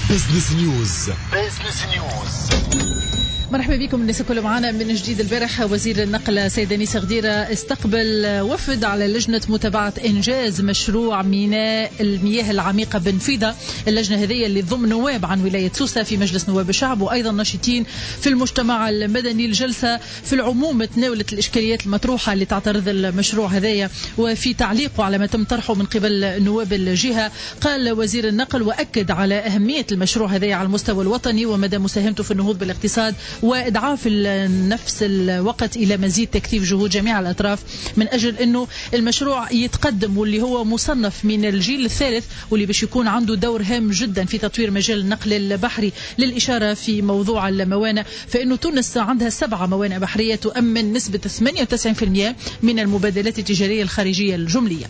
بزنس نيوز. مرحبا بكم الناس كل معنا من جديد. البارح وزير النقل سيد أنيس غديرة استقبل وفد على لجنة متابعة إنجاز مشروع ميناء المياه العميقة بنفيذة. اللجنة هذه اللي تضم نواب عن ولاية سوسة في مجلس نواب الشعب وأيضا ناشطين في المجتمع المدني. الجلسة في العموم تناولت الإشكاليات المطروحة اللي تعترض المشروع هذايا، وفي تعليقه على ما تم طرحه من قبل نواب الجهة قال وزير النقل وأكد على أهمية المشروع هذايا على المستوى الوطني ومدى مساهمته في النهوض بالاقتصاد، وإدعاء في نفس الوقت إلى مزيد تكثيف جهود جميع الأطراف من أجل أنه المشروع يتقدم، واللي هو مصنف من الجيل الثالث واللي باش يكون عنده دور هام جدا في تطوير مجال النقل البحري. للإشارة في موضوع الموانئ فإنه تونس عندها 7 موانئ بحرية تؤمن نسبة 98% من المبادلات التجارية الخارجية الجملية.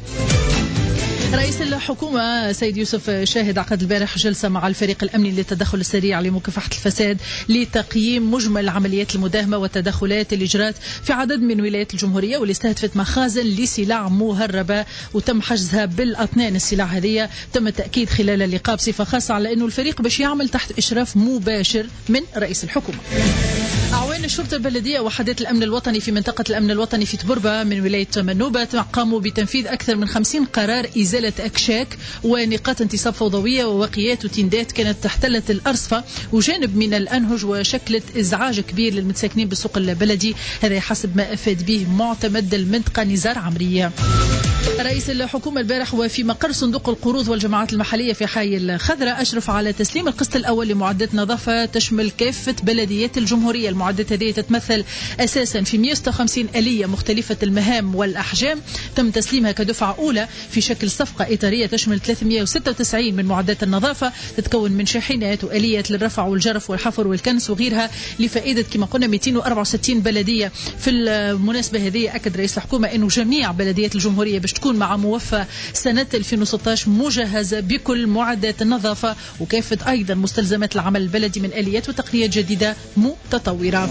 رئيس الحكومة سيد يوسف شاهد عقد البارح جلسة مع الفريق الأمني للتدخل السريع لمكافحة الفساد لتقييم مجمل عمليات المداهمة والتدخلات اللي جرت في عدد من ولايات الجمهورية، واللي استهدفت مخازن لسلع مهربة وتم حجزها بالأطنان. السلع هذه تم التأكيد خلال اللقاء بصفة خاصة على أنه الفريق باش يعمل تحت إشراف مباشر من رئيس الحكومة. أعوان الشرطة البلدية وحدات الأمن الوطني في منطقة الأمن الوطني في تبربة من ولاية منوبة قاموا بتنفيذ أكثر من 50 قرار إزالة أكشاك ونقاط انتصاب فوضوية ووقيات وتندات كانت احتلت الأرصفة وجانب من الأنهج وشكلت إزعاج كبير للمتساكنين بالسوق البلدي. هذا حسب ما أفاد به معتمد المنطقة نزار عمرية. رئيس الحكومة البارح وفي مقر صندوق القروض والجماعات المحلية في حي الخضراء أشرف على تسليم القسط الأول لمعدات نظافة تشمل كافة بلديات الجمهورية. المعدات هذه تتمثل أساسا في 150 آلية مختلفة المهام والأحجام تم تسليمها كدفعة أولى في شكل صفقة إطارية تشمل 396 من معدات النظافة تتكون من شاحنات وآليات للرفع والجرف والحفر والكنس وغيرها لفائدة كما قلنا 264 بلدية. في المناسبة هذه أكد رئيس الحكومة أنه جميع بلديات الجمهورية باش تكون مع موفى سنة 2016 مجهزة بكل معدات النظافة وكافة أيضا مستلزمات العمل البلدي من آليات وتقنيات جديدة متطورة.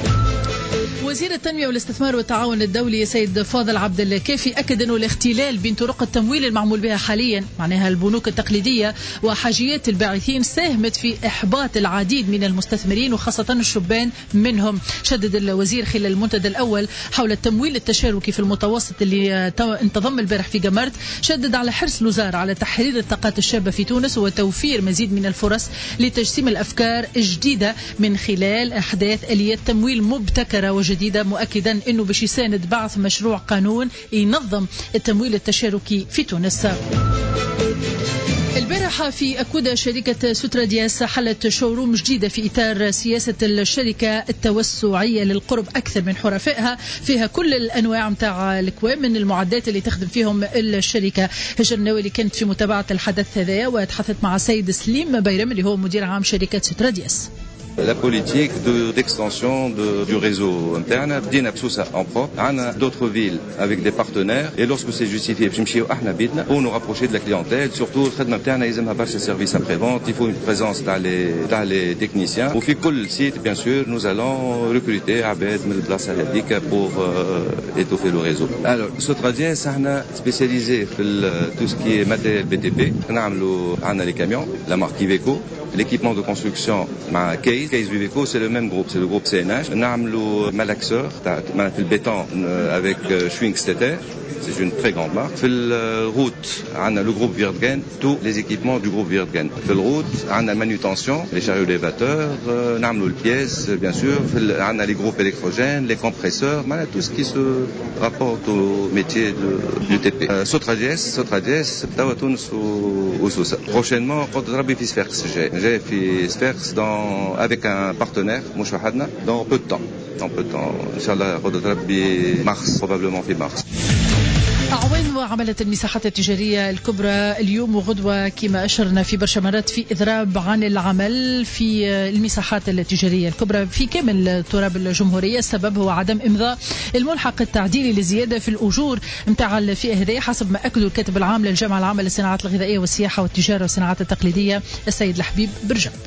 وزير التنمية والاستثمار والتعاون الدولي سيد فاضل عبد الكافي أكد أنه الاختلال بين طرق التمويل المعمول بها حاليا معناها البنوك التقليدية وحاجيات الباعثين ساهمت في إحباط العديد من المستثمرين وخاصة الشبان منهم. شدد الوزير خلال المنتدى الأول حول التمويل التشاركي في المتوسط اللي انتظم البارح في جمرت، شدد على حرص الوزارة على تحرير الطاقات الشابة في تونس وتوفير مزيد من الفرص لتجسيم الأفكار الجديدة من خلال إحداث آليات تمويل مبتكرة وجديدة، مؤكدا أنه باش يساند بعث مشروع قانون ينظم التمويل التشاركي في تونس. البارحة في أكودا شركة سترادياس حلت شوروم جديدة في إطار سياسة الشركة التوسعية للقرب أكثر من حرفائها، فيها كل الأنواع متاع الأكواب من المعدات اللي تخدم فيهم الشركة. هجر النوالي كانت في متابعة الحدث هذا وتحدثت مع سيد سليم بيرم اللي هو مدير عام شركة سترادياس. La politique d'extension du réseau interne, بدينا بسوسة en propre, on a d'autres villes avec des partenaires et lorsque c'est justifié pour nous rapprocher de la clientèle, surtout الخدمة بتاعنا يلزمها برشا services après-vente, il faut une présence تاع les techniciens. وفي كل site bien sûr nous allons recruter عباد من البلاصة هذيك pour étoffer le réseau. Alors Sotradies احنا spécialisé في tout ce qui est matériel BTP, نعملوا عندنا les camions, la marque Iveco. L'équipement de construction مع Case Viveco, c'est le même groupe, c'est le groupe CNH. نعملوا malaxeur في البéton avec Schwingstetter, c'est une très grande marque. في الروute عندنا le groupe Wirtgen, tous les équipements du groupe Wirtgen. في الروute عندنا manutention, les chariots élévateurs, نعملوا les pièces bien sûr. عندنا les groupes électrogènes, les compresseurs, tout ce qui se rapporte au métier du TP. Sotradies توا تونس وسوسة. Prochainement قد ربي في سفاقس جاي في سفاقس avec un partenaire مش وحدنا dans peu de temps. إن شاء الله قد ربي مارس probablement في مارس. أعوان وعملت المساحات التجارية الكبرى اليوم وغدوة كما أشرنا في برشا مرات في إضراب عن العمل في المساحات التجارية الكبرى في كامل تراب الجمهورية. السبب هو عدم إمضاء الملحق التعديلي لزيادة في الأجور متاع الفئة هذه حسب ما أكدوا الكاتب العام للجامعة العامة للصناعات الغذائية والسياحة والتجارة والصناعات التقليدية السيد الحبيب برجب.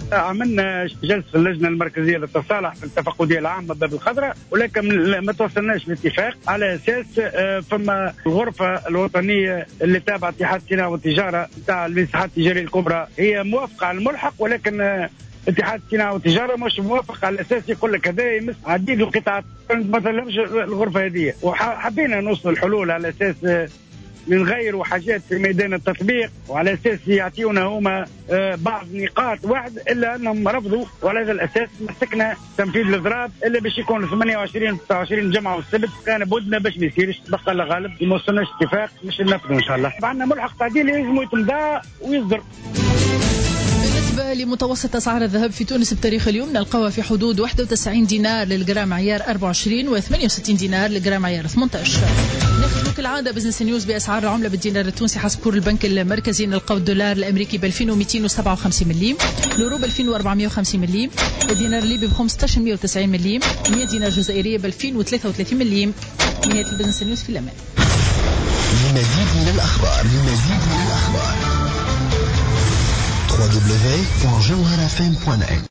عملنا جلسة في اللجنة المركزية للتصالح في التفقدية العامة باب الخضراء، ولكن ما توصلناش لاتفاق على أساس فما الغرفة الوطنية اللي تابعة اتحاد الصناعة والتجارة نتاع المساحات التجارية الكبرى هي موافقة على الملحق، ولكن اتحاد الصناعة والتجارة مش موافق على أساس يقول لك هذا يمس عديد القطاعات مثلا الغرفة هذه. وحبينا نوصل الحلول على أساس نغيروا حاجات في ميدان التطبيق، وعلى أساس يعطيونا هما بعض نقاط واحد، إلا أنهم رفضوا. وعلى هذا الأساس مسكنا تنفيذ الإضراب اللي باش يكون 28 29 جمعة والسبت. كان بودنا باش ما يصيرش، بقى الله غالب ما وصلناش اتفاق مش ننفذوا إن شاء الله. عندنا ملحق تعديل لازم يتمضى ويصدر. بالنسبة لمتوسط أسعار الذهب في تونس بتاريخ اليوم نلقاها في حدود 91 دينار للجرام عيار 24 و 68 دينار للجرام عيار 18. نختم كالعادة بزنس نيوز بأسعار العملة بالدينار التونسي حسب كور البنك المركزي. نلقاو الدولار الأمريكي ب 2257 مليم، اليورو ب 2450 مليم، الدينار الليبي ب 1590 مليم، 100 دينار جزائرية ب 2033 مليم. نهاية البزنس نيوز في الأمان. لمزيد من الأخبار www.jawharafm.net